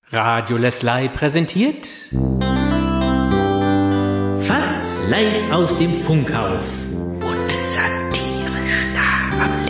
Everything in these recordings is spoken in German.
Radio Leslie präsentiert Fast live aus dem Funkhaus und satirisch nah am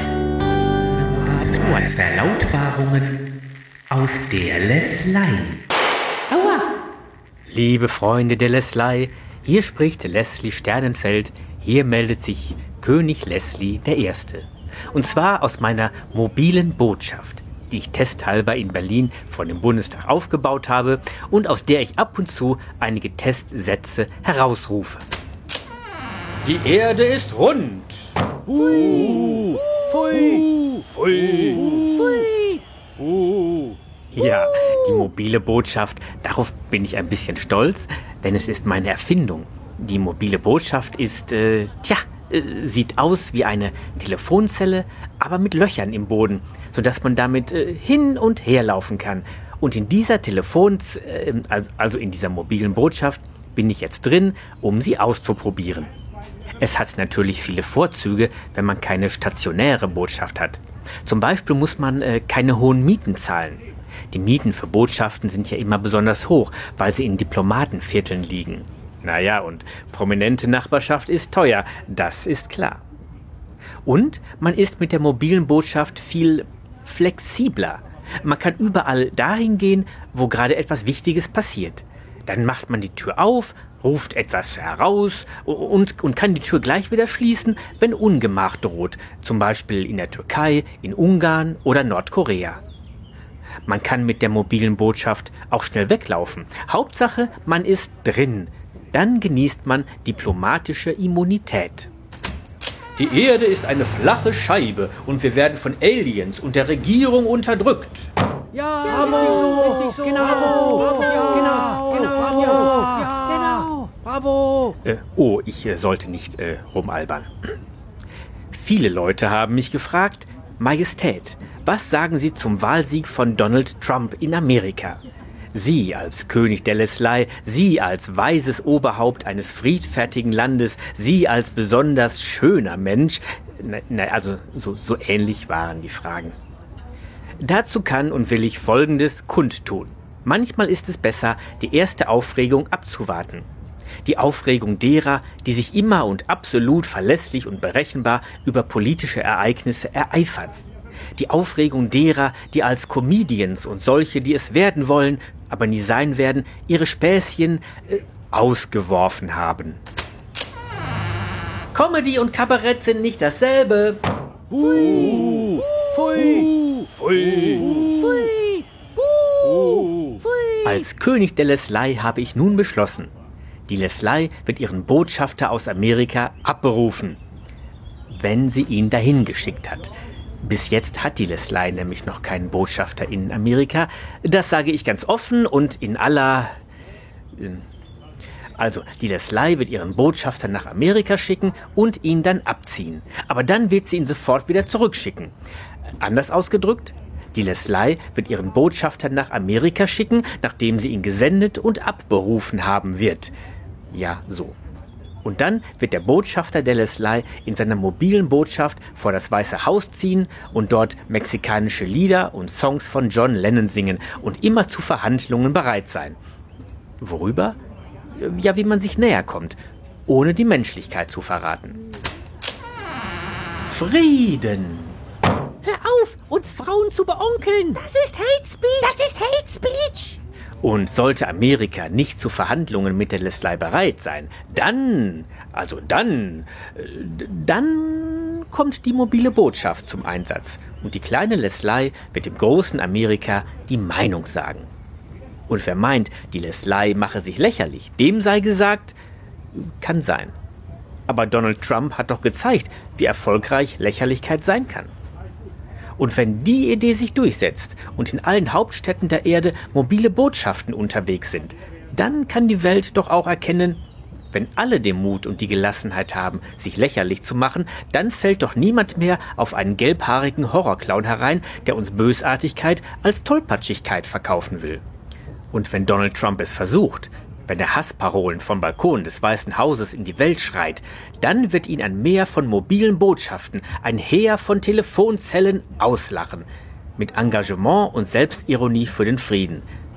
Leben. Verlautbarungen aus der Leslie. Aua! Liebe Freunde der Leslie, hier spricht Leslie Sternenfeld, hier meldet sich König Leslie I. Und zwar aus meiner mobilen Botschaft, die ich testhalber in Berlin vor dem Bundestag aufgebaut habe und aus der ich ab und zu einige Testsätze herausrufe. Die Erde ist rund. Pfui, pfui, pfui, pfui. Ja, die mobile Botschaft, darauf bin ich ein bisschen stolz, denn es ist meine Erfindung. Die mobile Botschaft ist, sieht aus wie eine Telefonzelle, aber mit Löchern im Boden, sodass man damit hin und her laufen kann. Und in dieser also in dieser mobilen Botschaft bin ich jetzt drin, um sie auszuprobieren. Es hat natürlich viele Vorzüge, wenn man keine stationäre Botschaft hat. Zum Beispiel muss man keine hohen Mieten zahlen. Die Mieten für Botschaften sind ja immer besonders hoch, weil sie in Diplomatenvierteln liegen. Naja, und prominente Nachbarschaft ist teuer, das ist klar. Und man ist mit der mobilen Botschaft viel flexibler. Man kann überall dahin gehen, wo gerade etwas Wichtiges passiert. Dann macht man die Tür auf, ruft etwas heraus und kann die Tür gleich wieder schließen, wenn Ungemach droht, zum Beispiel in der Türkei, in Ungarn oder Nordkorea. Man kann mit der mobilen Botschaft auch schnell weglaufen. Hauptsache, man ist drin. Dann genießt man diplomatische Immunität. Die Erde ist eine flache Scheibe und wir werden von Aliens und der Regierung unterdrückt. Ja, bravo, richtig so, genau, bravo. Ich sollte nicht rumalbern. Viele Leute haben mich gefragt, Majestät, was sagen Sie zum Wahlsieg von Donald Trump in Amerika? Sie als König der Leslie, Sie als weises Oberhaupt eines friedfertigen Landes, Sie als besonders schöner Mensch, so ähnlich waren die Fragen. Dazu kann und will ich Folgendes kundtun. Manchmal ist es besser, die erste Aufregung abzuwarten. Die Aufregung derer, die sich immer und absolut verlässlich und berechenbar über politische Ereignisse ereifern. Die Aufregung derer, die als Comedians und solche, die es werden wollen, aber nie sein werden, ihre Späßchen ausgeworfen haben. Comedy und Kabarett sind nicht dasselbe. Pfui, pfui, pfui, pfui, pfui. Als König der Leslie habe ich nun beschlossen, die Leslie wird ihren Botschafter aus Amerika abberufen, wenn sie ihn dahin geschickt hat. Bis jetzt hat die Leslie nämlich noch keinen Botschafter in Amerika. Das sage ich ganz offen und in aller... Also, die Leslie wird ihren Botschafter nach Amerika schicken und ihn dann abziehen. Aber dann wird sie ihn sofort wieder zurückschicken. Anders ausgedrückt, die Leslie wird ihren Botschafter nach Amerika schicken, nachdem sie ihn gesendet und abberufen haben wird. Ja, so. Und dann wird der Botschafter der Leslie in seiner mobilen Botschaft vor das Weiße Haus ziehen und dort mexikanische Lieder und Songs von John Lennon singen und immer zu Verhandlungen bereit sein. Worüber? Ja, wie man sich näher kommt, ohne die Menschlichkeit zu verraten. Frieden! Hör auf, uns Frauen zu beonkeln! Das ist Hate Speech! Das ist Hate Speech! Und sollte Amerika nicht zu Verhandlungen mit der Leslie bereit sein, dann kommt die mobile Botschaft zum Einsatz und die kleine Leslie wird dem großen Amerika die Meinung sagen. Und wer meint, die Leslie mache sich lächerlich, dem sei gesagt, kann sein. Aber Donald Trump hat doch gezeigt, wie erfolgreich Lächerlichkeit sein kann. Und wenn die Idee sich durchsetzt und in allen Hauptstädten der Erde mobile Botschaften unterwegs sind, dann kann die Welt doch auch erkennen, wenn alle den Mut und die Gelassenheit haben, sich lächerlich zu machen, dann fällt doch niemand mehr auf einen gelbhaarigen Horrorclown herein, der uns Bösartigkeit als Tollpatschigkeit verkaufen will. Und wenn Donald Trump es versucht, wenn er Hassparolen vom Balkon des Weißen Hauses in die Welt schreit, dann wird ihn ein Meer von mobilen Botschaften, ein Heer von Telefonzellen auslachen. Mit Engagement und Selbstironie für den Frieden.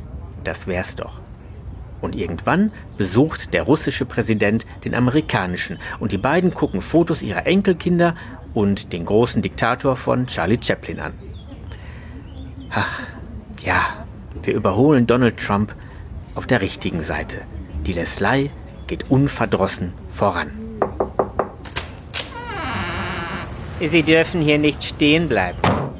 das wär's doch. Und irgendwann besucht der russische Präsident den amerikanischen und die beiden gucken Fotos ihrer Enkelkinder und den großen Diktator von Charlie Chaplin an. Ach, ja, wir überholen Donald Trump auf der richtigen Seite. Die Leslie geht unverdrossen voran. Sie dürfen hier nicht stehen bleiben.